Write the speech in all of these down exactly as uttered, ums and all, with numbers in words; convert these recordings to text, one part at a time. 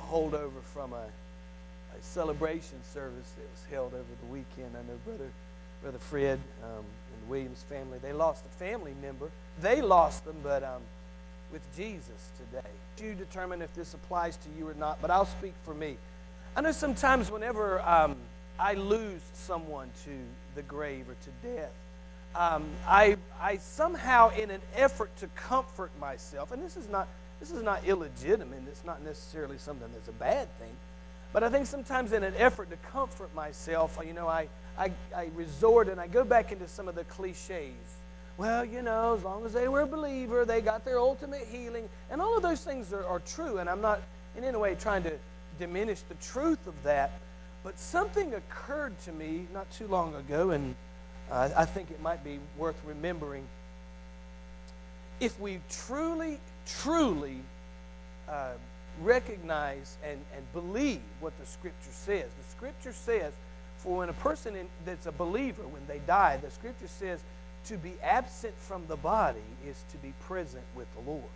holdover from a, a celebration service that was held over the weekend. I know Brother Brother Fred um, and the Williams family, they lost a family member. They lost them, but um, with Jesus today. You determine if this applies to you or not, but I'll speak for me. I know sometimes whenever um, I lose someone to the grave or to death, um, I, I somehow, in an effort to comfort myself, and this is not this is not illegitimate, it's not necessarily something that's a bad thing, but I think sometimes in an effort to comfort myself, you know, I, I, I resort and I go back into some of the cliches. Well, you know, as long as they were a believer, they got their ultimate healing, and all of those things are, are true, and I'm not in any way trying to diminish the truth of that, but something occurred to me not too long ago, and uh, I think it might be worth remembering. If we truly, truly uh, recognize and, and believe what the Scripture says, the Scripture says, for when a person in, that's a believer, when they die, the Scripture says to be absent from the body is to be present with the Lord.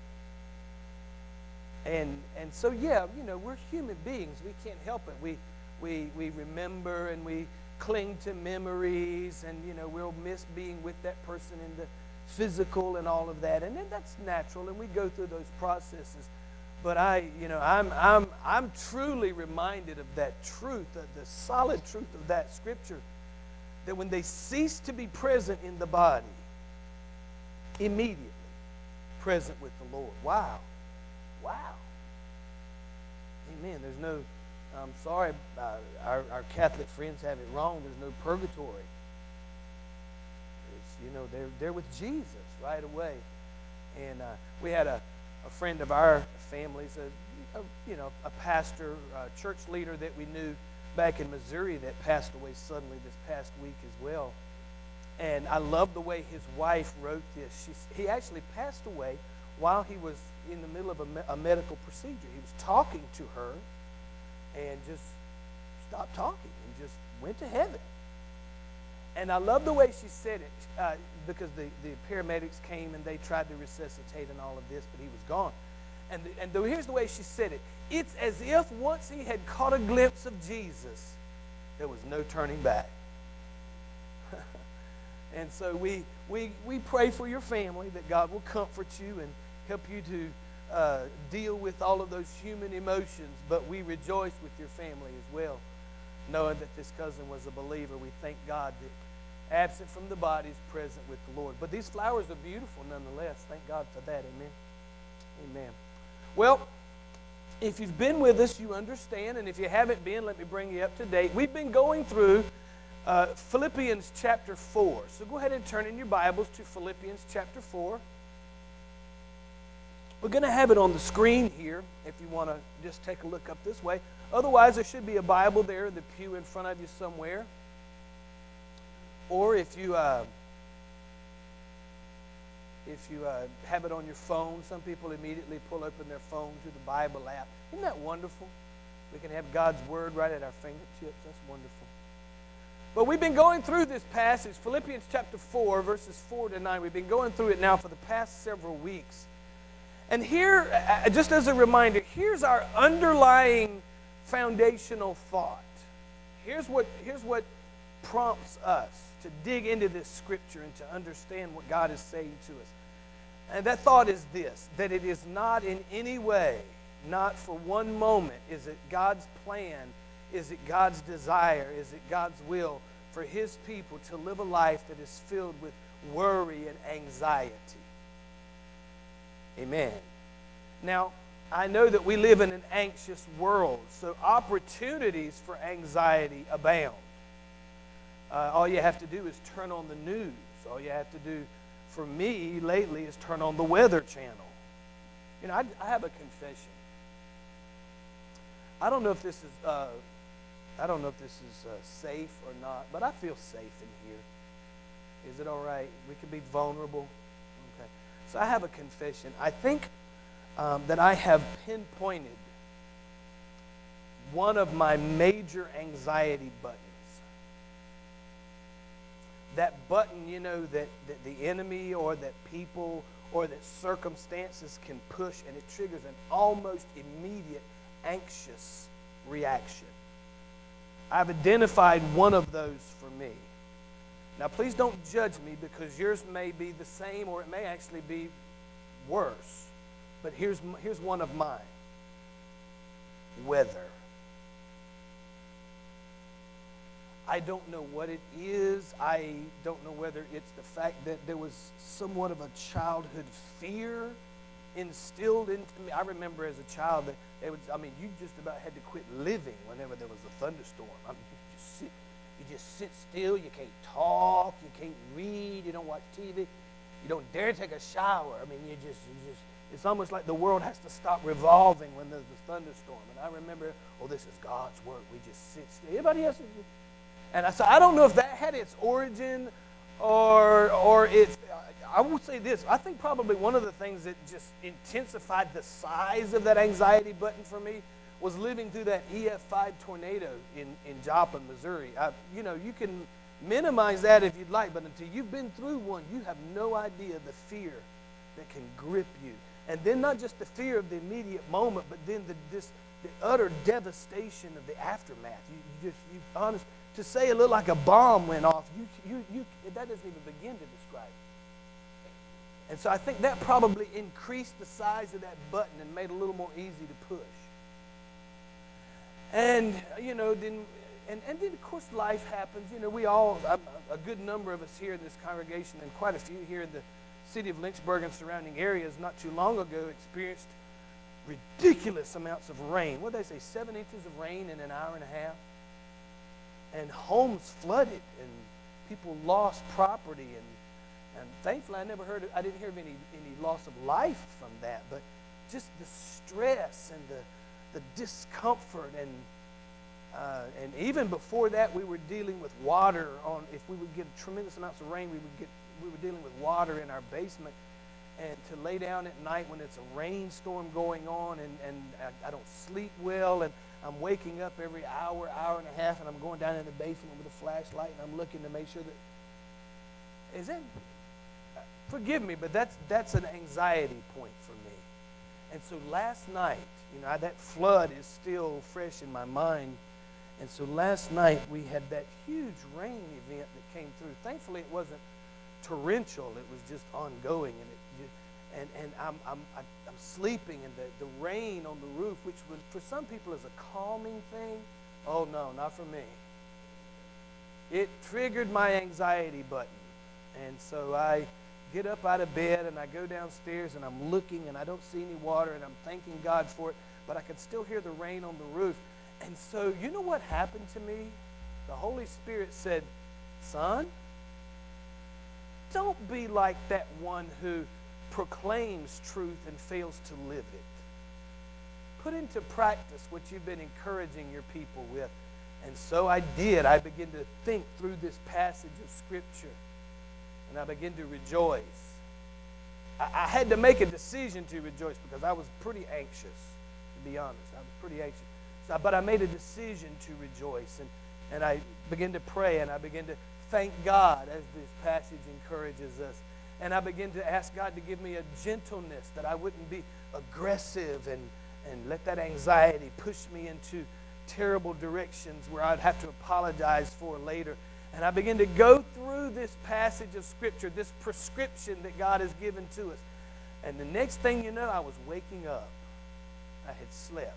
And and so, yeah, you know, we're human beings. We can't help it. We, we, we remember and we cling to memories, and, you know, we'll miss being with that person in the physical and all of that, and then that's natural, and we go through those processes. But I, you know, I'm I'm I'm truly reminded of that truth, the, the solid truth of that Scripture, that when they cease to be present in the body, immediately present with the Lord. Wow, wow. Amen. There's no. I'm sorry, uh, our our Catholic friends have it wrong. There's no purgatory. You know, they're, they're with Jesus right away. And uh, we had a, a friend of our family's, a, a, you know, a pastor, a church leader that we knew back in Missouri that passed away suddenly this past week as well. And I love the way his wife wrote this. She, he actually passed away while he was in the middle of a, me a medical procedure. He was talking to her and just stopped talking and just went to heaven. And I love the way she said it, uh, because the, the paramedics came and they tried to resuscitate and all of this, but he was gone. And, the, and the, here's the way she said it. It's as if once he had caught a glimpse of Jesus, there was no turning back. And so we, we, we pray for your family, that God will comfort you and help you to uh, deal with all of those human emotions, but we rejoice with your family as well, knowing that this cousin was a believer. We thank God that absent from the body is present with the Lord. But these flowers are beautiful nonetheless. Thank God for that. Amen. Amen. Well, if you've been with us, you understand. And if you haven't been, let me bring you up to date. We've been going through uh, Philippians chapter four. So go ahead and turn in your Bibles to Philippians chapter four. We're going to have it on the screen here if you want to just take a look up this way. Otherwise, there should be a Bible there in the pew in front of you somewhere. Or if you uh, if you uh, have it on your phone, some people immediately pull open their phone to the Bible app. Isn't that wonderful? We can have God's Word right at our fingertips. That's wonderful. But we've been going through this passage, Philippians chapter four, verses four to nine. We've been going through it now for the past several weeks. And here, just as a reminder, here's our underlying foundational thought. Here's what, here's what prompts us to dig into this Scripture and to understand what God is saying to us. And that thought is this, that it is not in any way, not for one moment, is it God's plan, is it God's desire, is it God's will for His people to live a life that is filled with worry and anxiety. Amen. Now, I know that we live in an anxious world, so opportunities for anxiety abound. Uh, all you have to do is turn on the news. All you have to do, for me lately, is turn on the Weather Channel. You know, I, I have a confession. I don't know if this is, uh, I don't know if this is uh, safe or not, but I feel safe in here. Is it all right? We can be vulnerable. Okay. So I have a confession. I think um, that I have pinpointed one of my major anxiety buttons. That button, you know, that, that the enemy or that people or that circumstances can push, and it triggers an almost immediate anxious reaction. I've identified one of those for me. Now, please don't judge me, because yours may be the same or it may actually be worse. But here's, here's one of mine. Weather. I don't know what it is. I don't know whether it's the fact that there was somewhat of a childhood fear instilled into me. I remember as a child that they would, I mean, you just about had to quit living whenever there was a thunderstorm. I mean, you just sit, you just sit still. You can't talk. You can't read. You don't watch T V. You don't dare take a shower. I mean, you just, you just. It's almost like the world has to stop revolving when there's a thunderstorm. And I remember, oh, this is God's work. We just sit still. Everybody else is. And I said, I don't know if that had its origin or or it's, I will say this. I think probably one of the things that just intensified the size of that anxiety button for me was living through that E F five tornado in, in Joplin, Missouri. I, you know, you can minimize that if you'd like, but until you've been through one, you have no idea the fear that can grip you. And then not just the fear of the immediate moment, but then the, this, the utter devastation of the aftermath. You, you just, you honest, to say it looked like a bomb went off, you, you, you, that doesn't even begin to describe it. And so I think that probably increased the size of that button and made it a little more easy to push. And, you know, then, and, and then, of course, life happens. You know, we all, a good number of us here in this congregation, and quite a few here in the city of Lynchburg and surrounding areas not too long ago, experienced ridiculous amounts of rain. What did they say, seven inches of rain in an hour and a half? And homes flooded, and people lost property, and, and thankfully I never heard, of, I didn't hear of any, any loss of life from that, but just the stress and the, the discomfort, and uh, and even before that we were dealing with water on, if we would get tremendous amounts of rain, we would get, we were dealing with water in our basement, and to lay down at night when it's a rainstorm going on, and, and I, I don't sleep well, and I'm waking up every hour, hour and a half, and I'm going down in the basement with a flashlight, and I'm looking to make sure that, is that, forgive me, but that's, that's an anxiety point for me. And so last night, you know, that flood is still fresh in my mind, and so last night we had that huge rain event that came through. Thankfully it wasn't torrential, it was just ongoing, and it And, and I'm, I'm, I'm sleeping, and the, the rain on the roof, which would, for some people is a calming thing, oh no, not for me. It triggered my anxiety button. And so I get up out of bed, and I go downstairs, and I'm looking, and I don't see any water, and I'm thanking God for it, but I could still hear the rain on the roof. And so you know what happened to me? The Holy Spirit said, son, don't be like that one who proclaims truth and fails to live it. Put into practice what you've been encouraging your people with. And so I did. I began to think through this passage of Scripture, and I began to rejoice. I, I had to make a decision to rejoice because I was pretty anxious, to be honest. I was pretty anxious. So, but I made a decision to rejoice, and, and I began to pray, and I began to thank God as this passage encourages us. And I began to ask God to give me a gentleness, that I wouldn't be aggressive and, and let that anxiety push me into terrible directions where I'd have to apologize for later. And I began to go through this passage of Scripture, this prescription that God has given to us. And the next thing you know, I was waking up. I had slept.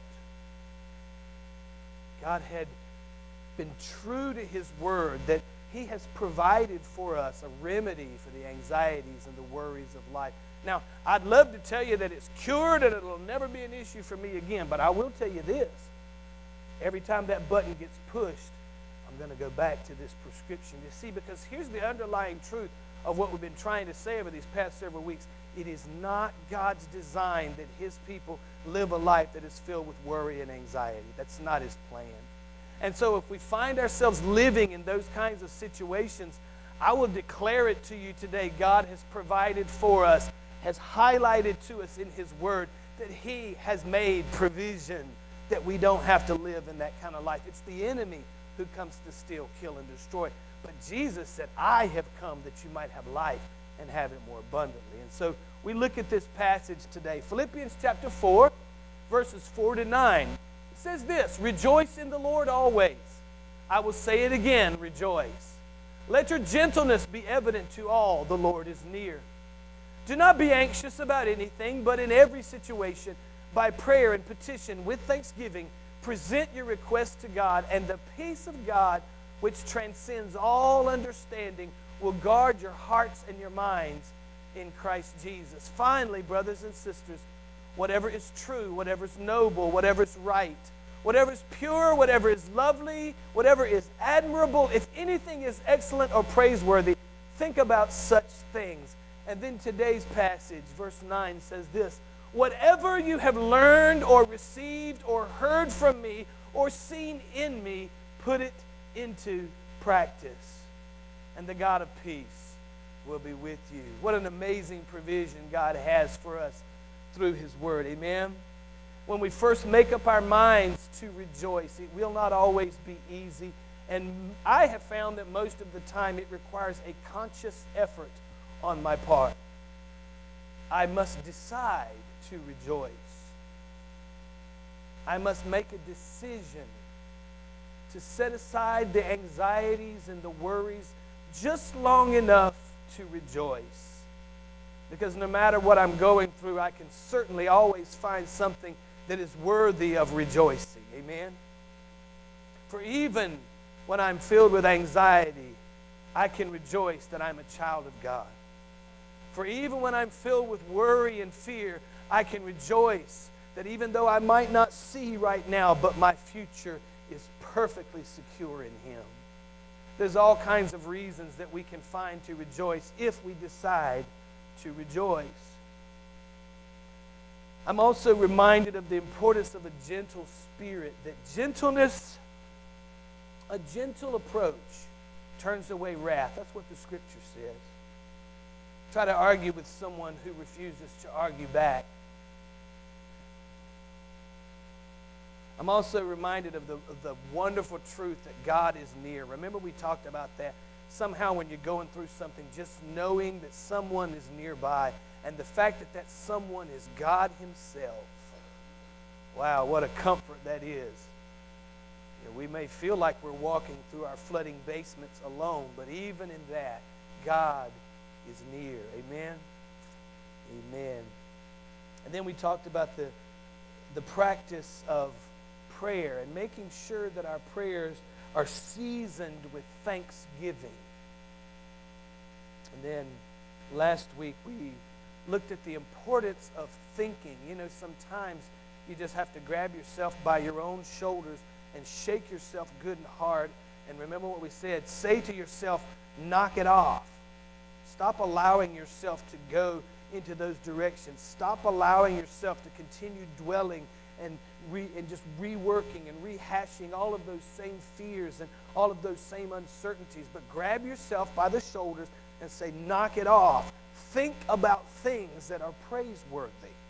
God had been true to His word, that He has provided for us a remedy for the anxieties and the worries of life. Now, I'd love to tell you that it's cured and it'll never be an issue for me again, but I will tell you this. Every time that button gets pushed, I'm going to go back to this prescription. You see, because here's the underlying truth of what we've been trying to say over these past several weeks. It is not God's design that His people live a life that is filled with worry and anxiety. That's not His plan. And so if we find ourselves living in those kinds of situations, I will declare it to you today. God has provided for us, has highlighted to us in His word that He has made provision that we don't have to live in that kind of life. It's the enemy who comes to steal, kill, and destroy. But Jesus said, I have come that you might have life and have it more abundantly. And so we look at this passage today. Philippians chapter four, verses four to nine. It says this, rejoice in the Lord always. I will say it again, rejoice. Let your gentleness be evident to all, the Lord is near. Do not be anxious about anything, but in every situation, by prayer and petition, with thanksgiving, present your requests to God, and the peace of God, which transcends all understanding, will guard your hearts and your minds in Christ Jesus. Finally, brothers and sisters, whatever is true, whatever is noble, whatever is right, whatever is pure, whatever is lovely, whatever is admirable, if anything is excellent or praiseworthy, think about such things. And then today's passage, verse nine, says this, whatever you have learned or received or heard from me or seen in me, put it into practice. And the God of peace will be with you. What an amazing provision God has for us through His Word. Amen? When we first make up our minds to rejoice, it will not always be easy. And I have found that most of the time it requires a conscious effort on my part. I must decide to rejoice. I must make a decision to set aside the anxieties and the worries just long enough to rejoice. Because no matter what I'm going through, I can certainly always find something that is worthy of rejoicing. Amen? For even when I'm filled with anxiety, I can rejoice that I'm a child of God. For even when I'm filled with worry and fear, I can rejoice that even though I might not see right now, but my future is perfectly secure in Him. There's all kinds of reasons that we can find to rejoice if we decide to rejoice. I'm also reminded of the importance of a gentle spirit, that gentleness, a gentle approach, turns away wrath. That's what the Scripture says. Try to argue with someone who refuses to argue back. I'm also reminded of the, of the wonderful truth that God is near. Remember we talked about that. Somehow when you're going through something, just knowing that someone is nearby, and the fact that that someone is God Himself. Wow, what a comfort that is. You know, we may feel like we're walking through our flooding basements alone, but even in that, God is near. Amen? Amen. And then we talked about the, the practice of prayer and making sure that our prayers are seasoned with thanksgiving. And then last week we looked at the importance of thinking. You know, sometimes you just have to grab yourself by your own shoulders and shake yourself good and hard. And remember what we said, say to yourself, knock it off. Stop allowing yourself to go into those directions. Stop allowing yourself to continue dwelling and re, and just reworking and rehashing all of those same fears and all of those same uncertainties. But grab yourself by the shoulders and say, knock it off. Think about things that are praiseworthy.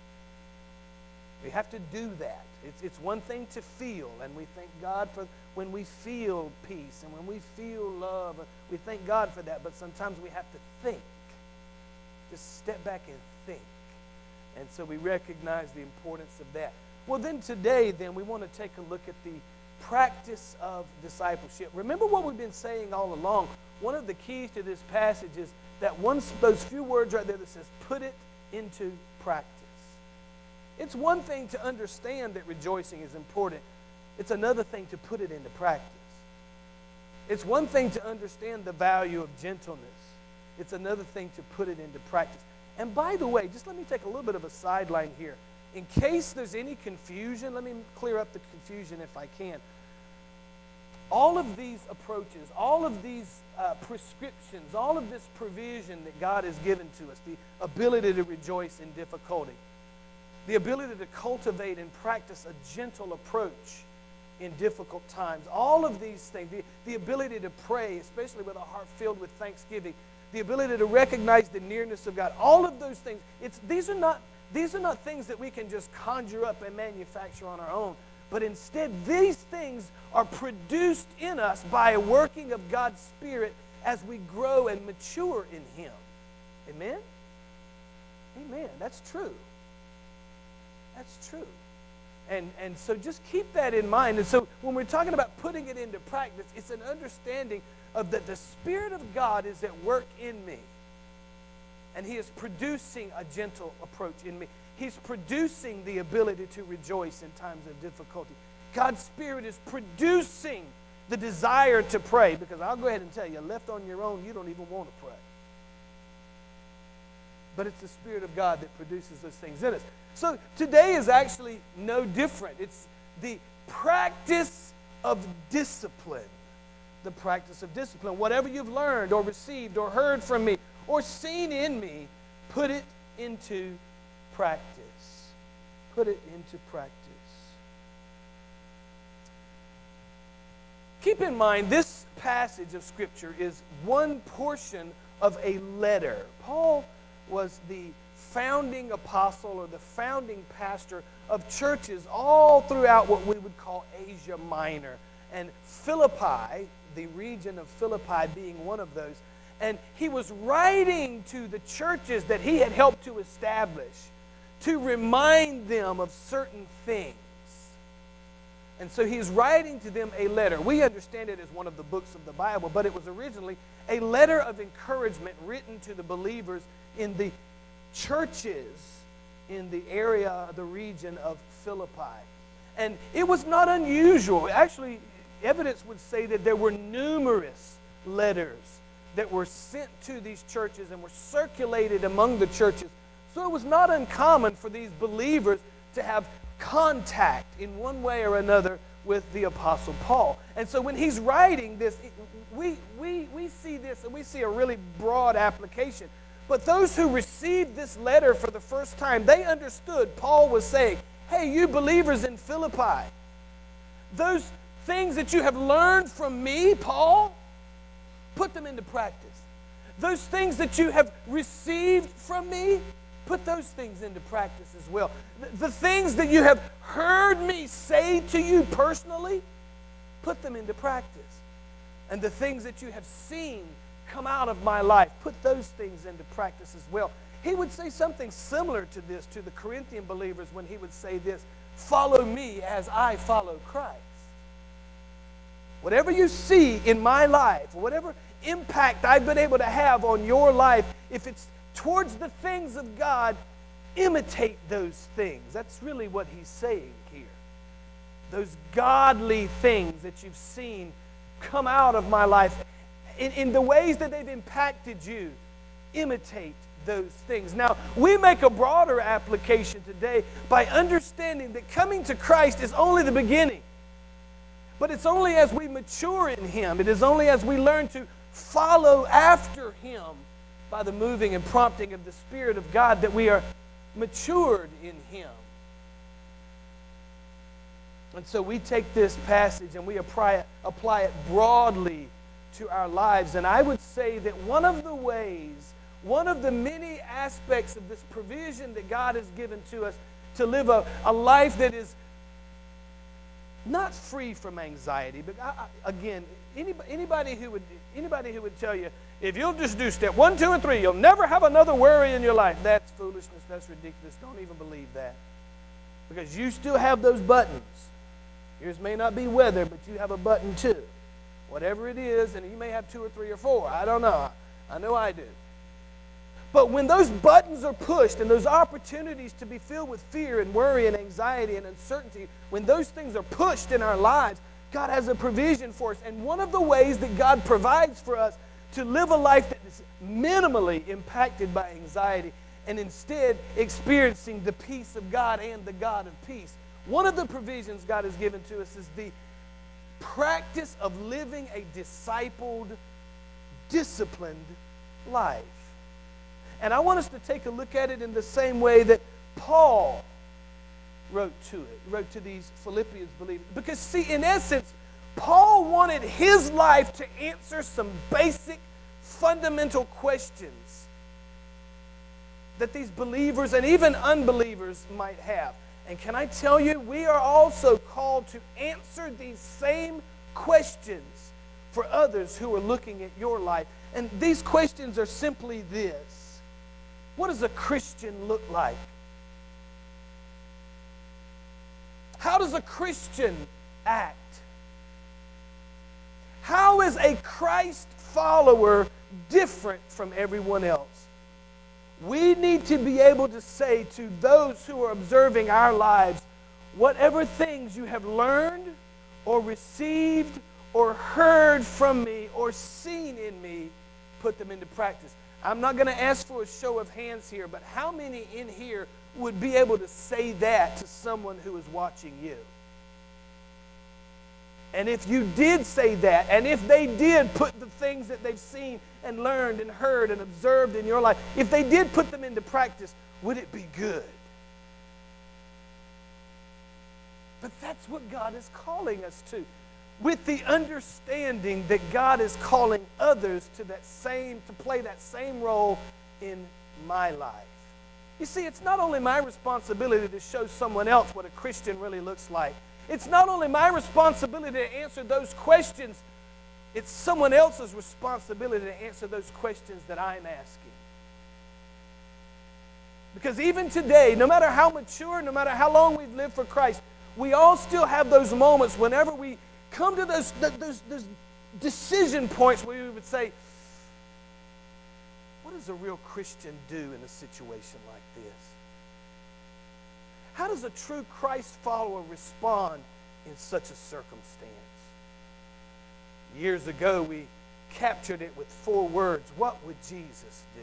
We have to do that. It's, it's one thing to feel, and we thank God for when we feel peace and when we feel love. We thank God for that, but sometimes we have to think. Just step back and think. And so we recognize the importance of that. Well, then today, then, we want to take a look at the practice of discipleship. Remember what we've been saying all along. One of the keys to this passage is that once those few words right there that says, put it into practice. It's one thing to understand that rejoicing is important. It's another thing to put it into practice. It's one thing to understand the value of gentleness. It's another thing to put it into practice. And by the way, just let me take a little bit of a sideline here. In case there's any confusion, let me clear up the confusion if I can. All of these approaches, all of these uh, prescriptions, all of this provision that God has given to us, the ability to rejoice in difficulty, the ability to cultivate and practice a gentle approach in difficult times, all of these things, the, the ability to pray, especially with a heart filled with thanksgiving, the ability to recognize the nearness of God, all of those things, it's, these are not, these are not things that we can just conjure up and manufacture on our own. But instead, these things are produced in us by a working of God's Spirit as we grow and mature in Him. Amen? Amen. That's true. That's true. And, and so just keep that in mind. And so when we're talking about putting it into practice, it's an understanding of that the Spirit of God is at work in me. And He is producing a gentle approach in me. He's producing the ability to rejoice in times of difficulty. God's Spirit is producing the desire to pray, because I'll go ahead and tell you, left on your own, you don't even want to pray. But it's the Spirit of God that produces those things in us. So today is actually no different. It's the practice of discipline. The practice of discipline. Whatever you've learned or received or heard from me or seen in me, put it into practice. Put it into practice. Keep in mind, this passage of Scripture is one portion of a letter. Paul was the founding apostle or the founding pastor of churches all throughout what we would call Asia Minor. And Philippi, the region of Philippi being one of those. And he was writing to the churches that he had helped to establish to remind them of certain things. And so he's writing to them a letter. We understand it as one of the books of the Bible, but it was originally a letter of encouragement written to the believers in the churches in the area, the region of Philippi. And it was not unusual. Actually, evidence would say that there were numerous letters that were sent to these churches and were circulated among the churches. So it was not uncommon for these believers to have contact in one way or another with the Apostle Paul. And so when he's writing this, we, we, we see this and we see a really broad application. But those who received this letter for the first time, they understood Paul was saying, hey, you believers in Philippi, those things that you have learned from me, Paul, put them into practice. Those things that you have received from me, put those things into practice as well. The, the things that you have heard me say to you personally, put them into practice. And the things that you have seen come out of my life, put those things into practice as well. He would say something similar to this to the Corinthian believers when he would say this, follow me as I follow Christ. Whatever you see in my life, whatever impact I've been able to have on your life, if it's towards the things of God, imitate those things. That's really what he's saying here. Those godly things that you've seen come out of my life, in, in the ways that they've impacted you, imitate those things. Now, we make a broader application today by understanding that coming to Christ is only the beginning. But it's only as we mature in Him, it is only as we learn to follow after Him by the moving and prompting of the Spirit of God that we are matured in Him. And so we take this passage and we apply it, apply it broadly to our lives. And I would say that one of the ways, one of the many aspects of this provision that God has given to us to live a, a life that is not free from anxiety, but I, I, again, anybody, anybody who would anybody who would tell you, if you'll just do step one, two, and three, you'll never have another worry in your life. That's foolishness. That's ridiculous. Don't even believe that. Because you still have those buttons. Yours may not be weather, but you have a button too. Whatever it is, and you may have two or three or four. I don't know. I know I do. But when those buttons are pushed and those opportunities to be filled with fear and worry and anxiety and uncertainty, when those things are pushed in our lives, God has a provision for us. And one of the ways that God provides for us to live a life that is minimally impacted by anxiety and instead experiencing the peace of God and the God of peace, one of the provisions God has given to us is the practice of living a discipled, disciplined life. And I want us to take a look at it in the same way that Paul wrote to it, wrote to these Philippians believers. Because see, in essence, Paul wanted his life to answer some basic, fundamental questions that these believers and even unbelievers might have. And can I tell you, we are also called to answer these same questions for others who are looking at your life. And these questions are simply this. What does a Christian look like? How does a Christian act? How is a Christ follower different from everyone else? We need to be able to say to those who are observing our lives, whatever things you have learned or received or heard from me or seen in me, put them into practice. I'm not going to ask for a show of hands here, but how many in here would be able to say that to someone who is watching you? And if you did say that, and if they did put the things that they've seen and learned and heard and observed in your life, if they did put them into practice, would it be good? But that's what God is calling us to, with the understanding that God is calling others to that same, to play that same role in my life. You see, it's not only my responsibility to show someone else what a Christian really looks like. It's not only my responsibility to answer those questions, it's someone else's responsibility to answer those questions that I'm asking. Because even today, no matter how mature, no matter how long we've lived for Christ, we all still have those moments whenever we come to those, those, those decision points where we would say, what does a real Christian do in a situation like this? How does a true Christ follower respond in such a circumstance? Years ago, we captured it with four words. What would Jesus do?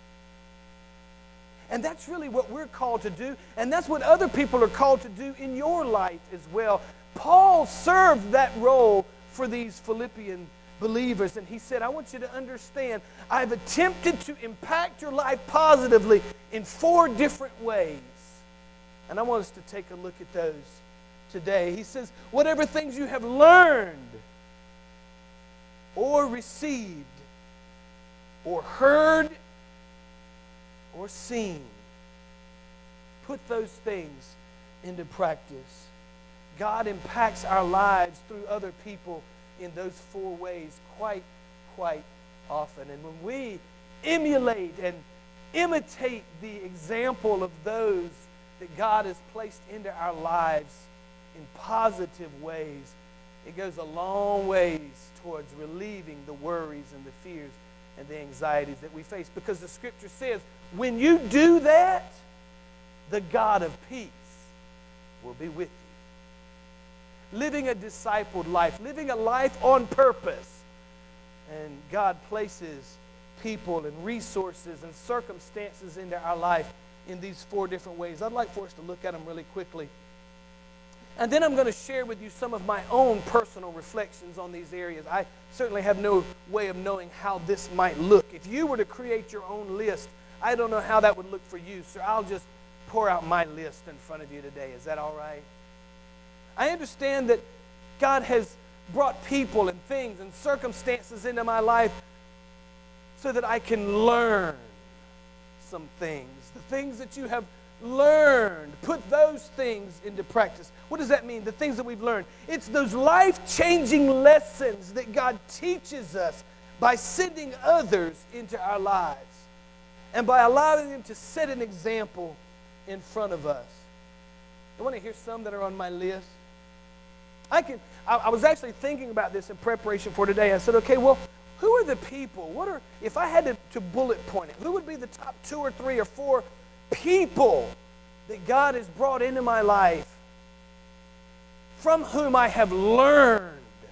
And that's really what we're called to do, and that's what other people are called to do in your life as well. Paul served that role for these Philippian believers, and he said, I want you to understand, I've attempted to impact your life positively in four different ways. And I want us to take a look at those today. He says, whatever things you have learned or received or heard or seen, put those things into practice. God impacts our lives through other people in those four ways quite, quite often. And when we emulate and imitate the example of those that God has placed into our lives in positive ways, it goes a long ways towards relieving the worries and the fears and the anxieties that we face. Because the Scripture says, when you do that, the God of peace will be with you. Living a discipled life, living a life on purpose. And God places people and resources and circumstances into our life in these four different ways. I'd like for us to look at them really quickly. And then I'm going to share with you some of my own personal reflections on these areas. I certainly have no way of knowing how this might look. If you were to create your own list, I don't know how that would look for you, so I'll just pour out my list in front of you today. Is that all right? I understand that God has brought people and things and circumstances into my life so that I can learn some things. The things that you have learned, put those things into practice. What does that mean? The things that we've learned. It's those life-changing lessons that God teaches us by sending others into our lives and by allowing them to set an example in front of us. You want to hear some that are on my list? I can. I, I was actually thinking about this in preparation for today. I said, okay, well, who are the people? What are, if I had to, to bullet point it, who would be the top two or three or four people that God has brought into my life from whom I have learned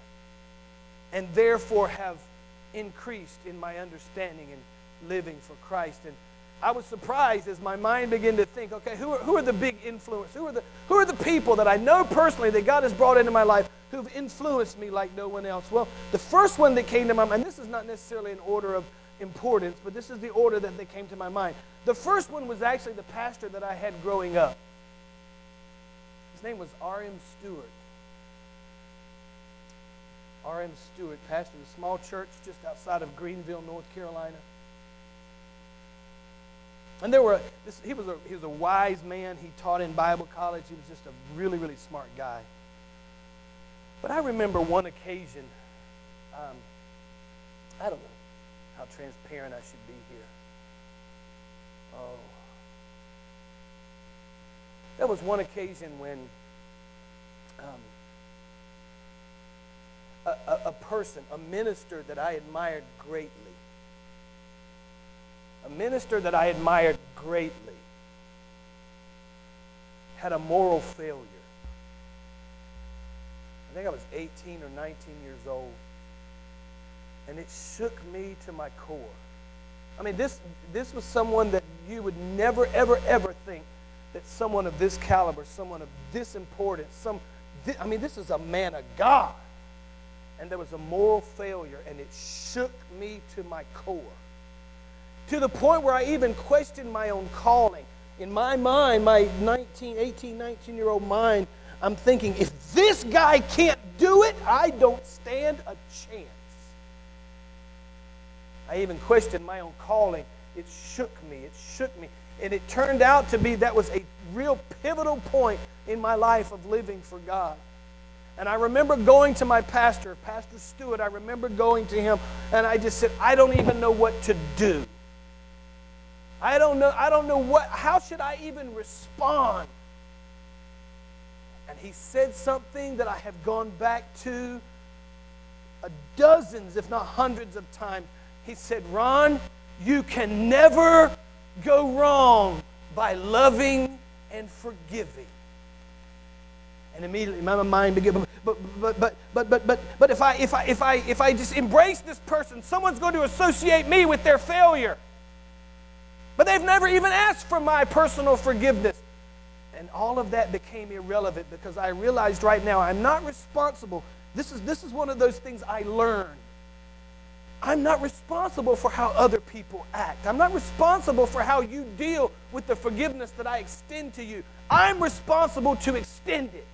and therefore have increased in my understanding and living for Christ? And I was surprised as my mind began to think, okay, who are, who are the big influence? Who are the, who are the people that I know personally that God has brought into my life who've influenced me like no one else? Well, the first one that came to my mind, and this is not necessarily an order of importance, but this is the order that they came to my mind. The first one was actually the pastor that I had growing up. His name was R M Stewart. R M Stewart pastored a small church just outside of Greenville, North Carolina. And there were, this, he, was a, he was a wise man. He taught in Bible college. He was just a really, really smart guy. But I remember one occasion, um, I don't know how transparent I should be here. Oh. There was one occasion when um, a, a, a person, a minister that I admired greatly. A minister that I admired greatly had a moral failure. I think I was eighteen or nineteen years old. And it shook me to my core. I mean, this, this was someone that you would never, ever, ever think that someone of this caliber, someone of this importance, some, th- I mean, this is a man of God. And there was a moral failure, and it shook me to my core. To the point where I even questioned my own calling. In my mind, my nineteen, eighteen, nineteen-year-old mind, I'm thinking, if this guy can't do it, I don't stand a chance. I even questioned my own calling. It shook me. It shook me. And it turned out to be that was a real pivotal point in my life of living for God. And I remember going to my pastor, Pastor Stewart. I remember going to him, and I just said, I don't even know what to do. I don't know, I don't know what, how should I even respond? And he said something that I have gone back to a dozens, if not hundreds of times. He said, Ron, you can never go wrong by loving and forgiving. And immediately my mind began, but but but but but but but but if I if I if I if I just embrace this person, someone's going to associate me with their failure. But they've never even asked for my personal forgiveness. And all of that became irrelevant because I realized right now I'm not responsible. This is this is one of those things I learned. I'm not responsible for how other people act. I'm not responsible for how you deal with the forgiveness that I extend to you. I'm responsible to extend it.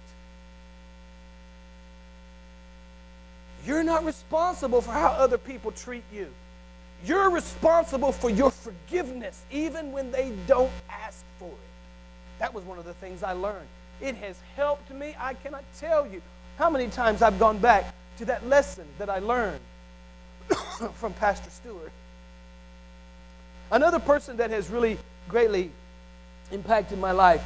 You're not responsible for how other people treat you. You're responsible for your forgiveness, even when they don't ask for it. That was one of the things I learned. It has helped me. I cannot tell you how many times I've gone back to that lesson that I learned from Pastor Stewart. Another person that has really greatly impacted my life.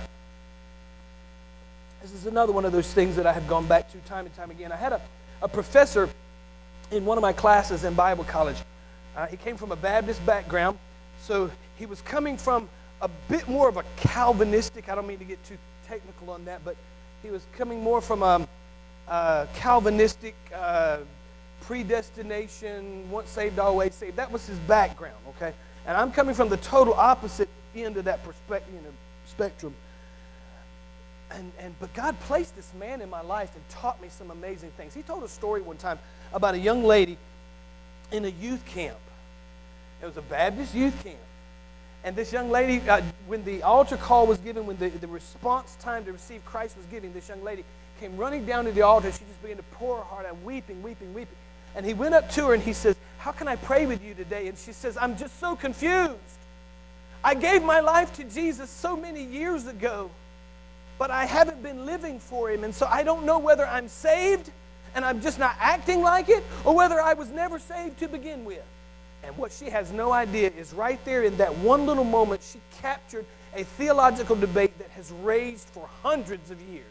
This is another one of those things that I have gone back to time and time again. I had a, a professor in one of my classes in Bible college. Uh, he came from a Baptist background, so he was coming from a bit more of a Calvinistic, I don't mean to get too technical on that, but he was coming more from a, a Calvinistic uh, predestination, once saved, always saved. That was his background, okay? And I'm coming from the total opposite end of that perspective, you know, spectrum. And, and but God placed this man in my life and taught me some amazing things. He told a story one time about a young lady in a youth camp. It was a Baptist youth camp. And this young lady, uh, when the altar call was given, when the, the response time to receive Christ was given, this young lady came running down to the altar. She just began to pour her heart out, weeping, weeping, weeping. And he went up to her and he says, how can I pray with you today? And she says, I'm just so confused. I gave my life to Jesus so many years ago, but I haven't been living for him. And so I don't know whether I'm saved and I'm just not acting like it, or whether I was never saved to begin with. And what she has no idea is right there in that one little moment, she captured a theological debate that has raged for hundreds of years.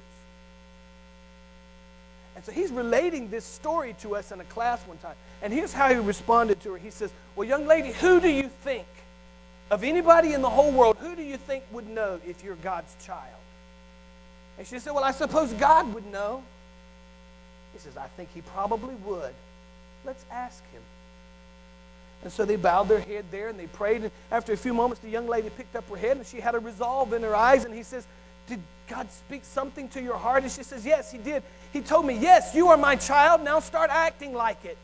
And so he's relating this story to us in a class one time. And here's how he responded to her. He says, well, young lady, who do you think, of anybody in the whole world, who do you think would know if you're God's child? And she said, well, I suppose God would know. He says, I think he probably would. Let's ask him. And so they bowed their head there and they prayed. And after a few moments, the young lady picked up her head and she had a resolve in her eyes. And he says, did God speak something to your heart? And she says, yes, he did. He told me, yes, you are my child. Now start acting like it.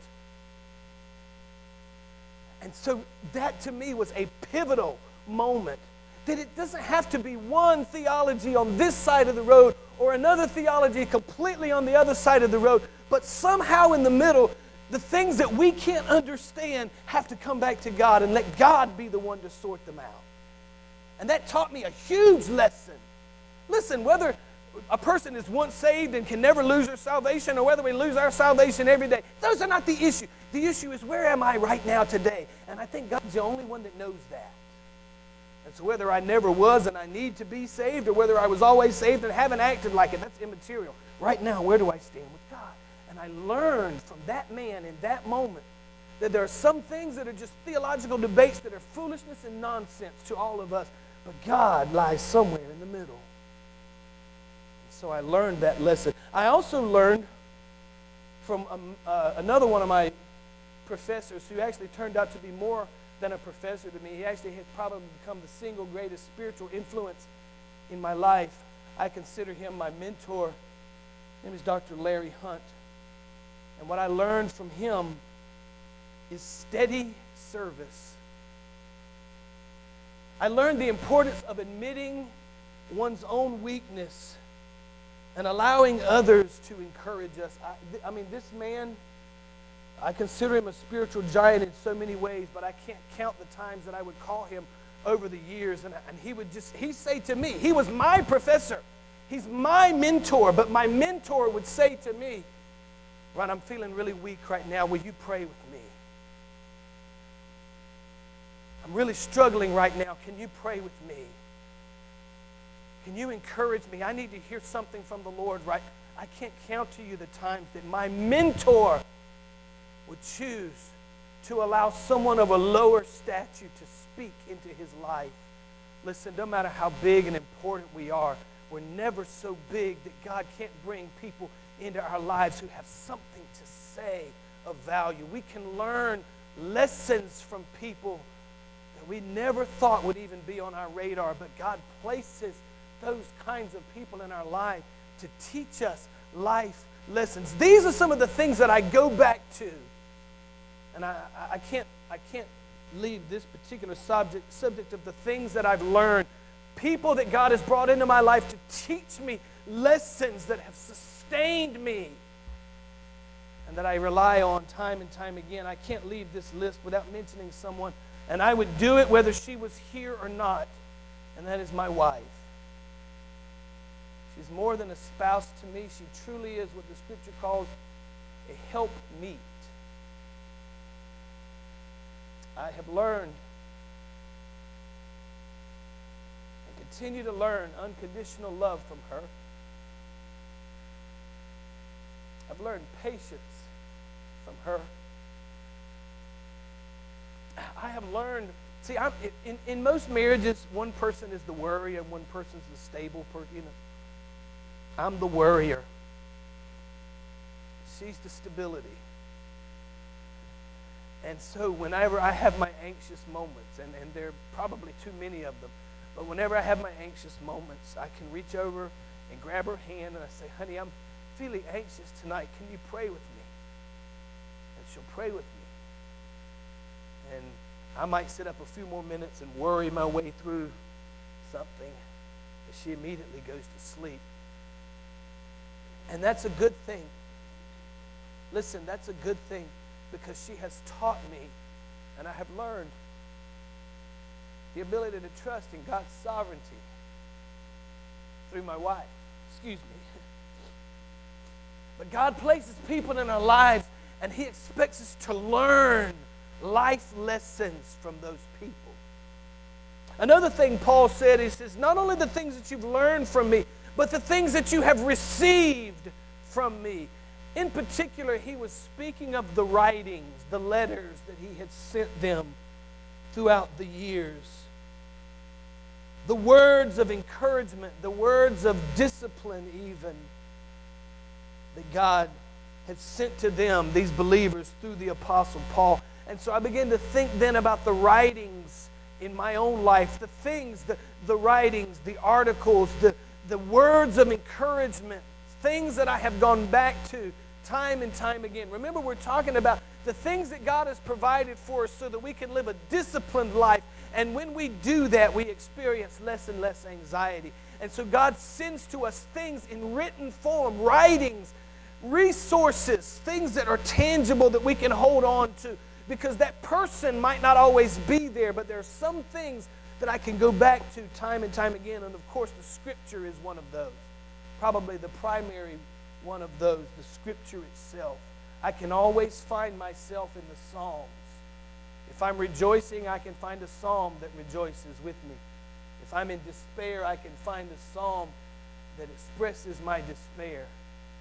And so that to me was a pivotal moment. That it doesn't have to be one theology on this side of the road or another theology completely on the other side of the road. But somehow in the middle, the things that we can't understand have to come back to God and let God be the one to sort them out. And that taught me a huge lesson. Listen, whether a person is once saved and can never lose their salvation, or whether we lose our salvation every day, those are not the issue. The issue is, where am I right now today? And I think God's the only one that knows that. And so whether I never was and I need to be saved, or whether I was always saved and haven't acted like it, that's immaterial. right now, where do I stand with God? And I learned from that man in that moment that there are some things that are just theological debates that are foolishness and nonsense to all of us, but God lies somewhere in the middle. So I learned that lesson. I also learned from um, uh, another one of my professors who actually turned out to be more than a professor to me. He actually has probably become the single greatest spiritual influence in my life. I consider him my mentor. His name is Doctor Larry Hunt. And what I learned from him is steady service. I learned the importance of admitting one's own weakness and allowing others to encourage us. I, I mean, this man, I consider him a spiritual giant in so many ways, but I can't count the times that I would call him over the years, and, and he would just, he'd say to me, he was my professor. He's my mentor, but my mentor would say to me, Ron, I'm feeling really weak right now. Will you pray with me? I'm really struggling right now. Can you pray with me? Can you encourage me? I need to hear something from the Lord, right? I can't count to you the times that my mentor would choose to allow someone of a lower stature to speak into his life. Listen, no matter how big and important we are, we're never so big that God can't bring people into our lives who have something to say of value. We can learn lessons from people that we never thought would even be on our radar, but God places those kinds of people in our life to teach us life lessons. These are some of the things that I go back to. And I, I, can't, I can't leave this particular subject, subject of the things that I've learned. People that God has brought into my life to teach me lessons that have sustained me and that I rely on time and time again. I can't leave this list without mentioning someone, and I would do it whether she was here or not, and that is my wife. She's more than a spouse to me. She truly is what the Scripture calls a helpmeet. I have learned and continue to learn unconditional love from her. I've learned patience from her. I have learned, see, I'm, in, in most marriages, one person is the worrier and one person's the stable person. You know, I'm the worrier. She's the stability. And so whenever I have my anxious moments, and, and there are probably too many of them, but whenever I have my anxious moments, I can reach over and grab her hand and I say, honey, I'm feeling anxious tonight. Can you pray with me? And she'll pray with me. And I might sit up a few more minutes and worry my way through something, but she immediately goes to sleep. And that's a good thing. Listen, that's a good thing because she has taught me, and I have learned the ability to trust in God's sovereignty through my wife. Excuse me. But God places people in our lives, and He expects us to learn life lessons from those people. Another thing Paul said, he says, not only the things that you've learned from me, but the things that you have received from me. In particular, he was speaking of the writings, the letters that he had sent them throughout the years. The words of encouragement, the words of discipline even, that God had sent to them, these believers, through the Apostle Paul. And so I began to think then about the writings in my own life, the things, the, the writings, the articles, the, the words of encouragement, things that I have gone back to time and time again. Remember, we're talking about the things that God has provided for us so that we can live a disciplined life. And when we do that, we experience less and less anxiety. And so God sends to us things in written form, writings, resources, things that are tangible that we can hold on to. Because that person might not always be there, but there are some things that I can go back to time and time again. And of course, the Scripture is one of those. Probably the primary one of those, the Scripture itself. I can always find myself in the Psalms. If I'm rejoicing, I can find a psalm that rejoices with me. If I'm in despair, I can find a psalm that expresses my despair.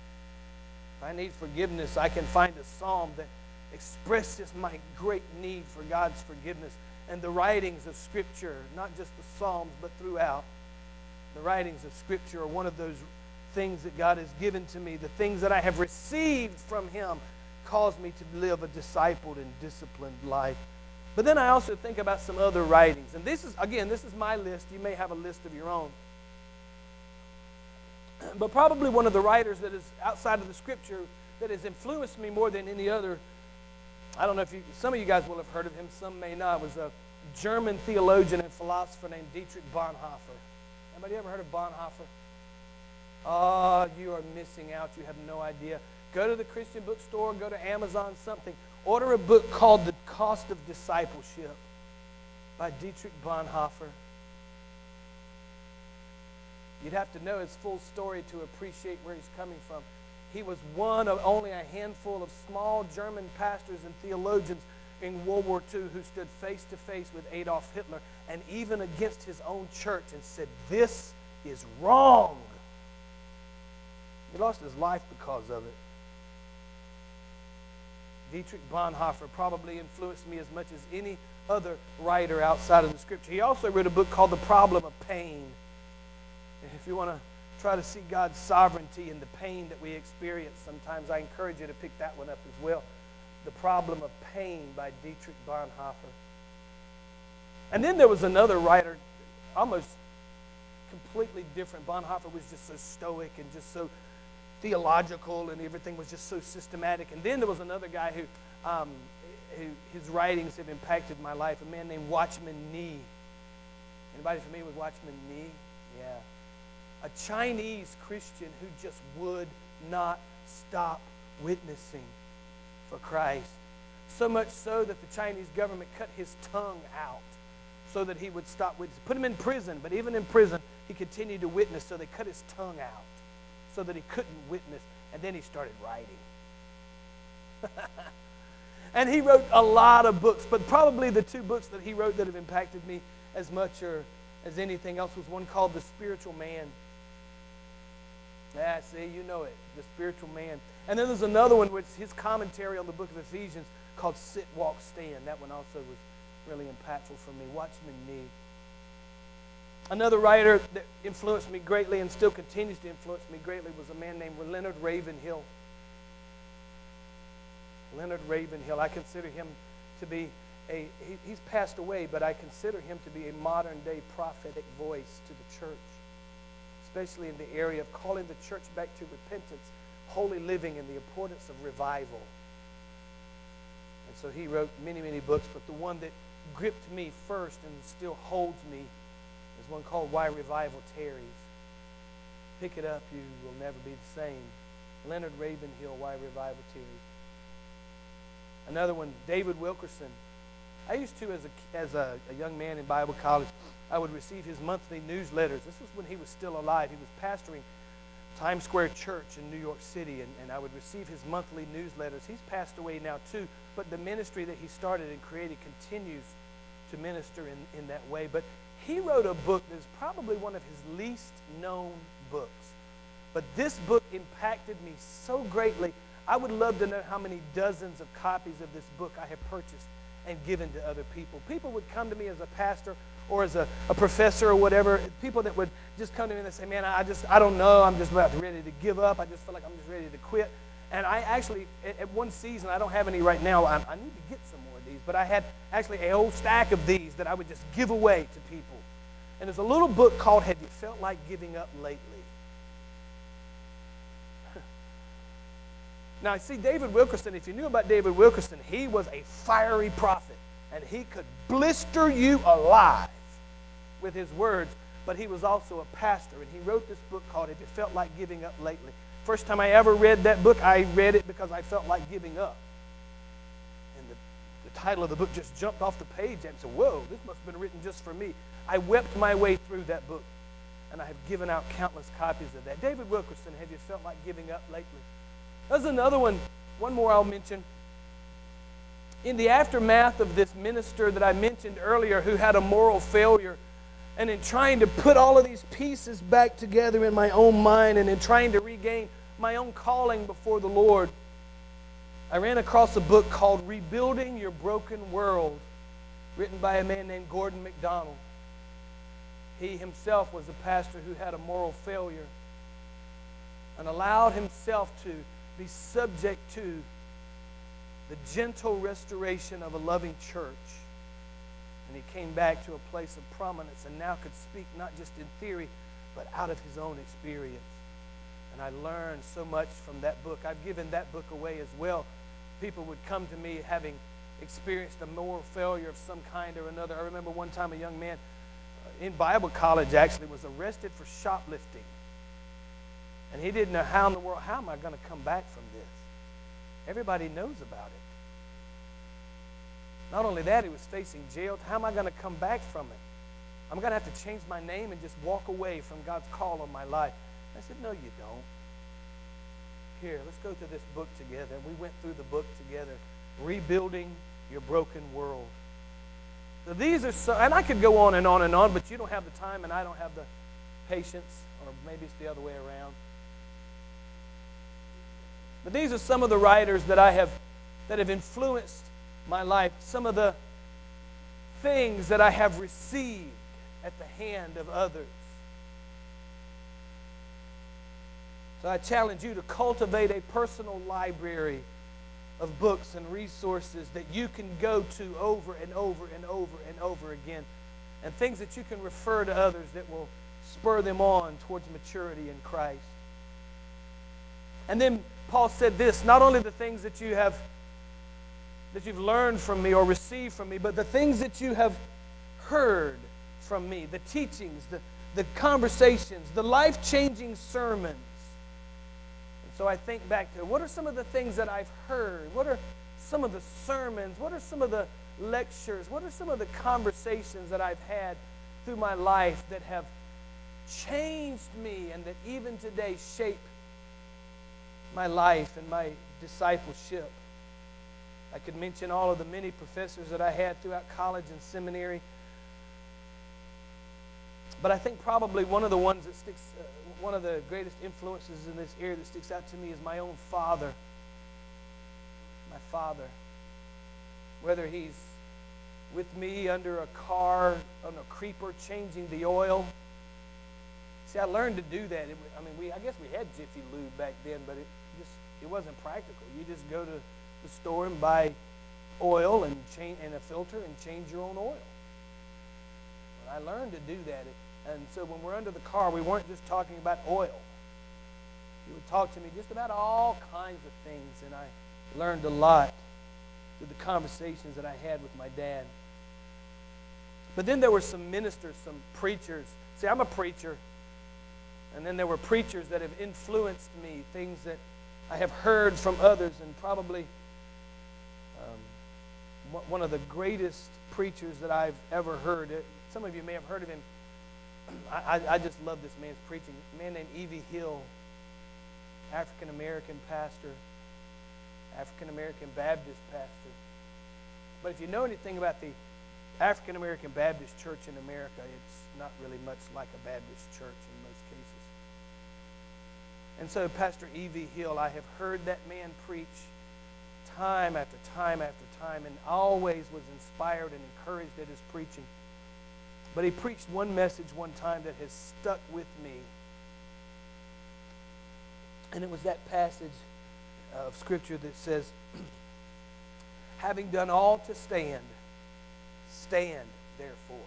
If I need forgiveness, I can find a psalm that expresses my great need for God's forgiveness. And the writings of Scripture, not just the Psalms, but throughout, the writings of Scripture are one of those things that God has given to me. The things that I have received from Him cause me to live a discipled and disciplined life. But then I also think about some other writings. And this is, again, this is my list. You may have a list of your own. But probably one of the writers that is outside of the Scripture that has influenced me more than any other, I don't know if you, some of you guys will have heard of him, some may not, was a German theologian and philosopher named Dietrich Bonhoeffer. Anybody ever heard of Bonhoeffer? Oh, you are missing out. You have no idea. Go to the Christian bookstore, go to Amazon, something. Order a book called The Cost of Discipleship by Dietrich Bonhoeffer. You'd have to know his full story to appreciate where he's coming from. He was one of only a handful of small German pastors and theologians in World War Two who stood face to face with Adolf Hitler and even against his own church and said, "This is wrong." He lost his life because of it. Dietrich Bonhoeffer probably influenced me as much as any other writer outside of the Scripture. He also wrote a book called The Problem of Pain. And if you want to try to see God's sovereignty in the pain that we experience sometimes, I encourage you to pick that one up as well. The Problem of Pain by Dietrich Bonhoeffer. And then there was another writer, almost completely different. Bonhoeffer was just so stoic and just so theological, and everything was just so systematic. And then there was another guy who, um, who his writings have impacted my life, a man named Watchman Nee. Anybody familiar with Watchman Nee? Yeah. A Chinese Christian who just would not stop witnessing for Christ. So much so that the Chinese government cut his tongue out so that he would stop witnessing. Put him in prison, but even in prison, he continued to witness, so they cut his tongue out so that he couldn't witness. And then he started writing. And he wrote a lot of books, but probably the two books that he wrote that have impacted me as much or as anything else was one called The Spiritual Man. Yeah, see, you know it, The Spiritual Man. And then there's another one, which is his commentary on the book of Ephesians, called Sit, Walk, Stand. That one also was really impactful for me. Watchman Nee. Another writer that influenced me greatly and still continues to influence me greatly was a man named Leonard Ravenhill. Leonard Ravenhill. I consider him to be a, he, he's passed away, but I consider him to be a modern-day prophetic voice to the church, especially in the area of calling the church back to repentance, holy living, and the importance of revival. And so he wrote many, many books, but the one that gripped me first and still holds me is one called Why Revival Tarries. Pick it up, you will never be the same. Leonard Ravenhill, Why Revival Tarries. Another one, David Wilkerson. I used to, as a, as a, a young man in Bible college, I would receive his monthly newsletters. This was when he was still alive. He was pastoring Times Square Church in New York City, and, and I would receive his monthly newsletters. He's passed away now too, but the ministry that he started and created continues to minister in, in that way. But he wrote a book that's probably one of his least known books. But this book impacted me so greatly. I would love to know how many dozens of copies of this book I have purchased and given to other people. People would come to me as a pastor or as a, a professor or whatever. People that would just come to me and say, man, I just, I don't know. I'm just about ready to give up. I just feel like I'm just ready to quit. And I actually, at, at one season, I don't have any right now. I, I need to get some more of these. But I had actually a whole stack of these that I would just give away to people. And there's a little book called Have You Felt Like Giving Up Lately? Now, see, David Wilkerson, if you knew about David Wilkerson, he was a fiery prophet, and he could blister you alive with his words, but he was also a pastor, and he wrote this book called Have You Felt Like Giving Up Lately? First time I ever read that book, I read it because I felt like giving up. And the, the title of the book just jumped off the page and said, whoa, this must have been written just for me. I wept my way through that book, and I have given out countless copies of that. David Wilkerson, Have You Felt Like Giving Up Lately? There's another one, one more I'll mention. In the aftermath of this minister that I mentioned earlier who had a moral failure, and in trying to put all of these pieces back together in my own mind and in trying to regain my own calling before the Lord, I ran across a book called Rebuilding Your Broken World, written by a man named Gordon MacDonald. He himself was a pastor who had a moral failure and allowed himself to be subject to the gentle restoration of a loving church. And he came back to a place of prominence and now could speak not just in theory, but out of his own experience. And I learned so much from that book. I've given that book away as well. People would come to me having experienced a moral failure of some kind or another. I remember one time a young man in Bible college actually was arrested for shoplifting. And he didn't know how in the world, how am I going to come back from this? Everybody knows about it. Not only that, he was facing jail. How am I going to come back from it? I'm going to have to change my name and just walk away from God's call on my life. I said, no, you don't. Here, let's go through this book together. And we went through the book together, Rebuilding Your Broken World. So these are so, and I could go on and on and on, but you don't have the time and I don't have the patience, or maybe it's the other way around. But these are some of the writers that I have, that have influenced my life, some of the things that I have received at the hand of others. So I challenge you to cultivate a personal library of books and resources that you can go to over and over and over and over again, and things that you can refer to others that will spur them on towards maturity in Christ. And then Paul said this, not only the things that you have that you've learned from me or received from me, but the things that you have heard from me, the teachings, the, the conversations, the life-changing sermons. And so I think back to, what are some of the things that I've heard? What are some of the sermons? What are some of the lectures? What are some of the conversations that I've had through my life that have changed me and that even today shape my life and my discipleship? I could mention all of the many professors that I had throughout college and seminary. But I think probably one of the ones that sticks, uh, one of the greatest influences in this area that sticks out to me is my own father. My father. Whether he's with me under a car, on a creeper, changing the oil. See, I learned to do that. It, I mean, we I guess we had Jiffy Lube back then, but it just it wasn't practical. You just go to the store and buy oil and change and a filter and change your own oil. But I learned to do that, and so when we're under the car, we weren't just talking about oil. He would talk to me just about all kinds of things, and I learned a lot through the conversations that I had with my dad. But then there were some ministers, some preachers. See, I'm a preacher, and then there were preachers that have influenced me, things that I have heard from others, and probably um, one of the greatest preachers that I've ever heard. Some of you may have heard of him. I, I just love this man's preaching. A man named E V Hill, African-American pastor, African-American Baptist pastor. But if you know anything about the African-American Baptist church in America, it's not really much like a Baptist church in most cases. And so Pastor E V Hill, I have heard that man preach time after time after time, and always was inspired and encouraged at his preaching. But he preached one message one time that has stuck with me. And it was that passage of Scripture that says, having done all to stand, stand therefore.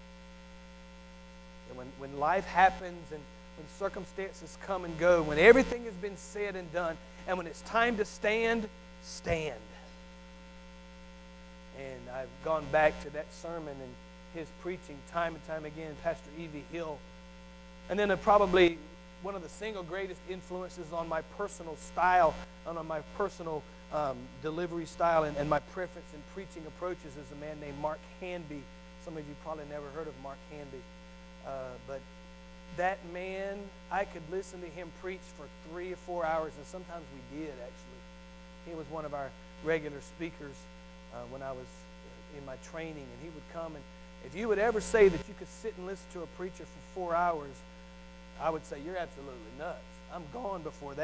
And when, when life happens and when circumstances come and go, when everything has been said and done, and when it's time to stand, stand. And I've gone back to that sermon and his preaching time and time again, Pastor E V Hill. And then uh, probably one of the single greatest influences on my personal style, and on my personal um, delivery style and, and my preference in preaching approaches is a man named Mark Hanby. Some of you probably never heard of Mark Hanby. Uh, but that man, I could listen to him preach for three or four hours, and sometimes we did, actually. He was one of our regular speakers uh, when I was in my training, and he would come, and if you would ever say that you could sit and listen to a preacher for four hours, I would say, you're absolutely nuts. I'm gone before that.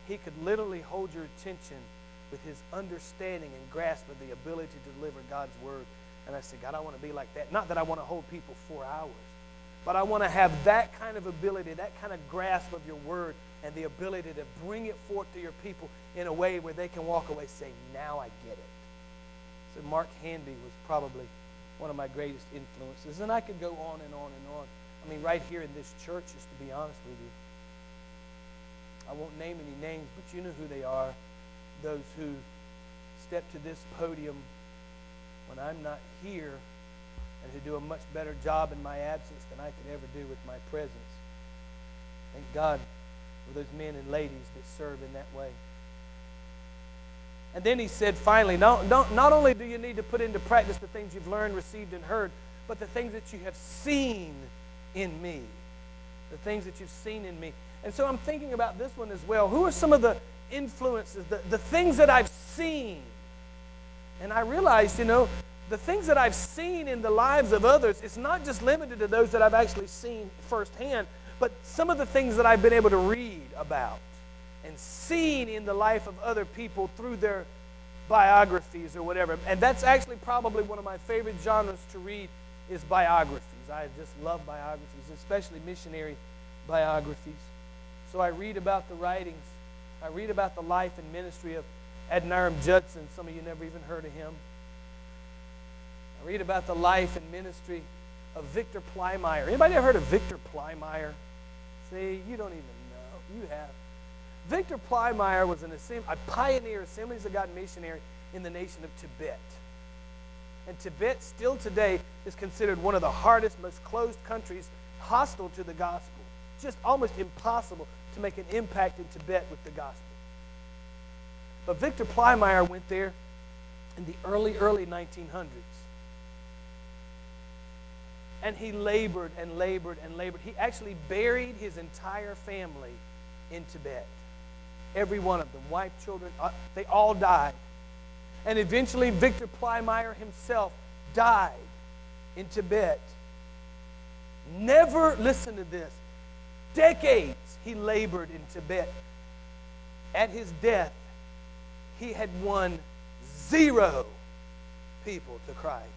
he could literally hold your attention with his understanding and grasp of the ability to deliver God's word. And I said, God, I want to be like that. Not that I want to hold people four hours, but I want to have that kind of ability, that kind of grasp of your word and the ability to bring it forth to your people in a way where they can walk away saying, now I get it. So Mark Hanby was probably one of my greatest influences. And I could go on and on and on. I mean, right here in this church, just to be honest with you. I won't name any names, but you know who they are. Those who step to this podium when I'm not here and who do a much better job in my absence than I could ever do with my presence. Thank God for those men and ladies that serve in that way. And then he said, finally, not, not, not only do you need to put into practice the things you've learned, received, and heard, but the things that you have seen in me. The things that you've seen in me. And so I'm thinking about this one as well. Who are some of the influences, the, the things that I've seen? And I realized, you know, the things that I've seen in the lives of others, it's not just limited to those that I've actually seen firsthand, but some of the things that I've been able to read about and seen in the life of other people through their biographies or whatever. And that's actually probably one of my favorite genres to read is biographies. I just love biographies, especially missionary biographies. So I read about the writings. I read about the life and ministry of Adoniram Judson. Some of you never even heard of him. I read about the life and ministry of Victor Plymire. Anybody ever heard of Victor Plymire? See, you don't even know. You have. Victor Plymire was an assemb- a pioneer Assemblies of God missionary in the nation of Tibet. And Tibet still today is considered one of the hardest, most closed countries, hostile to the gospel. Just almost impossible to make an impact in Tibet with the gospel. But Victor Plymire went there in the early, early nineteen hundreds. And he labored and labored and labored. He actually buried his entire family in Tibet. Every one of them, wife, children, uh, they all died. And eventually Victor Plymire himself died in Tibet. Never, listen to this, decades he labored in Tibet. At his death, he had won zero people to Christ.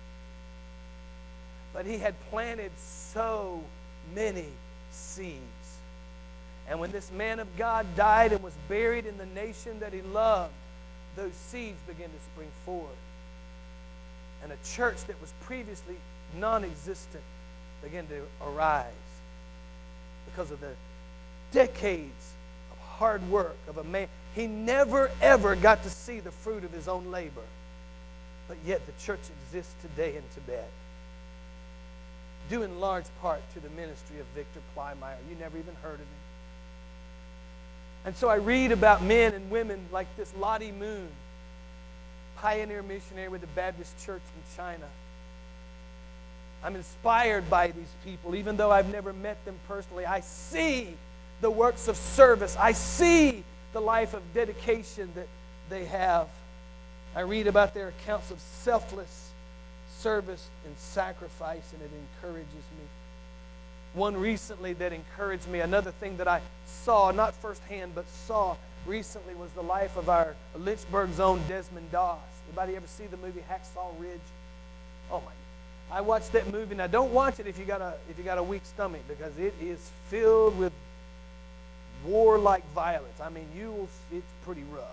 But he had planted so many seeds. And when this man of God died and was buried in the nation that he loved, those seeds began to spring forward. And a church that was previously non-existent began to arise because of the decades of hard work of a man. He never, ever got to see the fruit of his own labor. But yet the church exists today in Tibet, due in large part to the ministry of Victor Plymire. You never even heard of him. And so I read about men and women like this Lottie Moon, pioneer missionary with the Baptist Church in China. I'm inspired by these people, even though I've never met them personally. I see the works of service. I see the life of dedication that they have. I read about their accounts of selfless service and sacrifice, and it encourages me. One recently that encouraged me, another thing that I saw, not firsthand, but saw recently, was the life of our Lynchburg's own Desmond Doss. Anybody ever see the movie Hacksaw Ridge? Oh my! I watched that movie. Now don't watch it if you got a if you got a weak stomach, because it is filled with warlike violence. I mean, you will. It's pretty rough.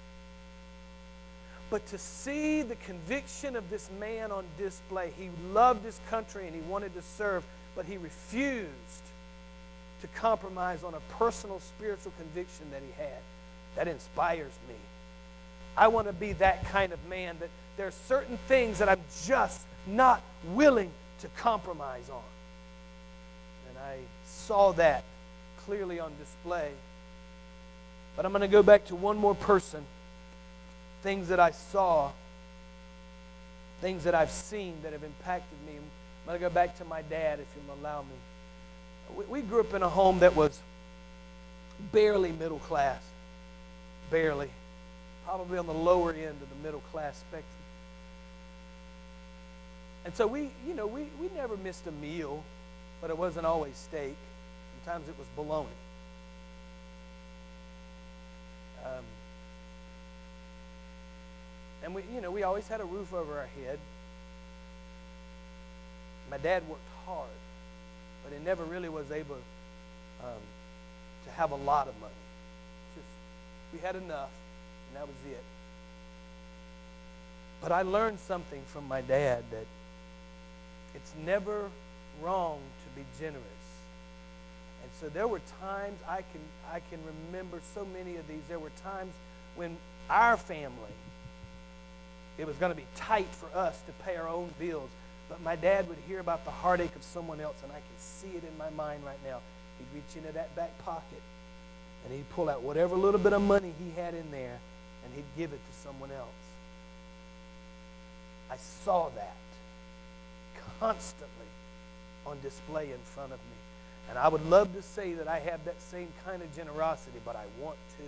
But to see the conviction of this man on display, he loved his country and he wanted to serve, but he refused to compromise on a personal spiritual conviction that he had. That inspires me. I want to be that kind of man, that there are certain things that I'm just not willing to compromise on. And I saw that clearly on display. But I'm going to go back to one more person. Things that I saw, things that I've seen that have impacted me. I'm going to go back to my dad, if you'll allow me. We, we grew up in a home that was barely middle class. Barely. Probably on the lower end of the middle class spectrum. And so we, you know, we, we never missed a meal, but it wasn't always steak. Sometimes it was bologna. Um, and we, you know, we always had a roof over our head. My dad worked hard, but he never really was able um, to have a lot of money. Just we had enough, and that was it. But I learned something from my dad, that it's never wrong to be generous. And so there were times, I can I can remember so many of these. There were times when our family, it was going to be tight for us to pay our own bills. But my dad would hear about the heartache of someone else, and I can see it in my mind right now. He'd reach into that back pocket, and he'd pull out whatever little bit of money he had in there, and he'd give it to someone else. I saw that constantly on display in front of me. And I would love to say that I have that same kind of generosity, but I want to.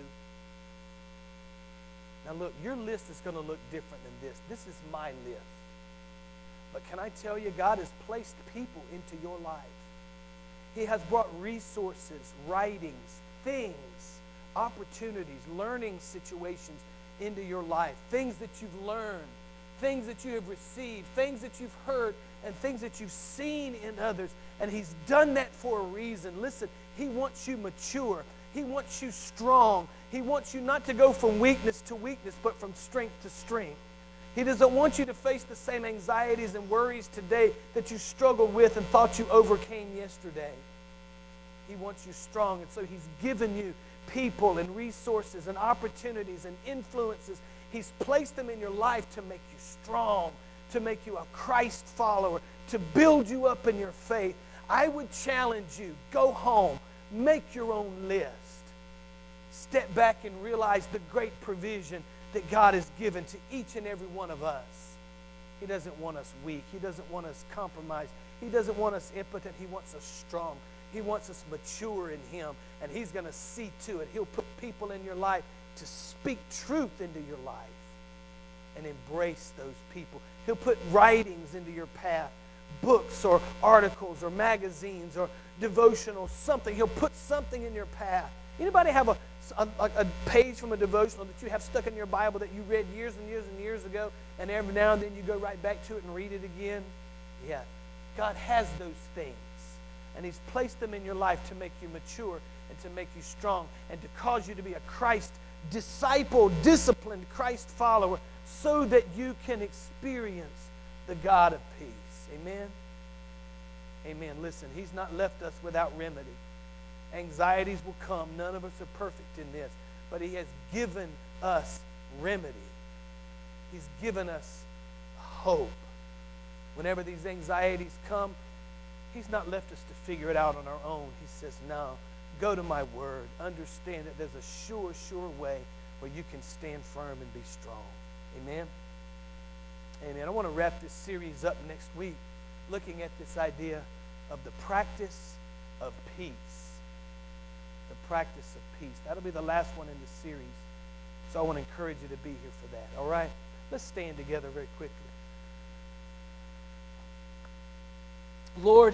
Now look, your list is going to look different than this. This is my list. But can I tell you, God has placed people into your life. He has brought resources, writings, things, opportunities, learning situations into your life. Things that you've learned, things that you have received, things that you've heard, and things that you've seen in others. And He's done that for a reason. Listen, He wants you mature. He wants you strong. He wants you not to go from weakness to weakness, but from strength to strength. He doesn't want you to face the same anxieties and worries today that you struggled with and thought you overcame yesterday. He wants you strong, and so He's given you people and resources and opportunities and influences. He's placed them in your life to make you strong, to make you a Christ follower, to build you up in your faith. I would challenge you, go home, make your own list. Step back and realize the great provision that God has given to each and every one of us. He doesn't want us weak. He doesn't want us compromised. He doesn't want us impotent. He wants us strong. He wants us mature in Him, and He's going to see to it. He'll put people in your life to speak truth into your life and embrace those people. He'll put writings into your path, books or articles or magazines or devotionals, something. He'll put something in your path. Anybody have a, a, a page from a devotional that you have stuck in your Bible that you read years and years and years ago, and every now and then you go right back to it and read it again? Yeah. God has those things, and He's placed them in your life to make you mature and to make you strong and to cause you to be a Christ disciple, disciplined Christ follower, so that you can experience the God of peace. Amen? Amen. Listen, He's not left us without remedy. Anxieties will come. None of us are perfect in this. But He has given us remedy. He's given us hope. Whenever these anxieties come, He's not left us to figure it out on our own. He says, no, go to my word. Understand that there's a sure, sure way where you can stand firm and be strong. Amen? Amen. I want to wrap this series up next week looking at this idea of the practice of peace. The practice of peace. That'll be the last one in this series. So I want to encourage you to be here for that. All right? Let's stand together very quickly. Lord,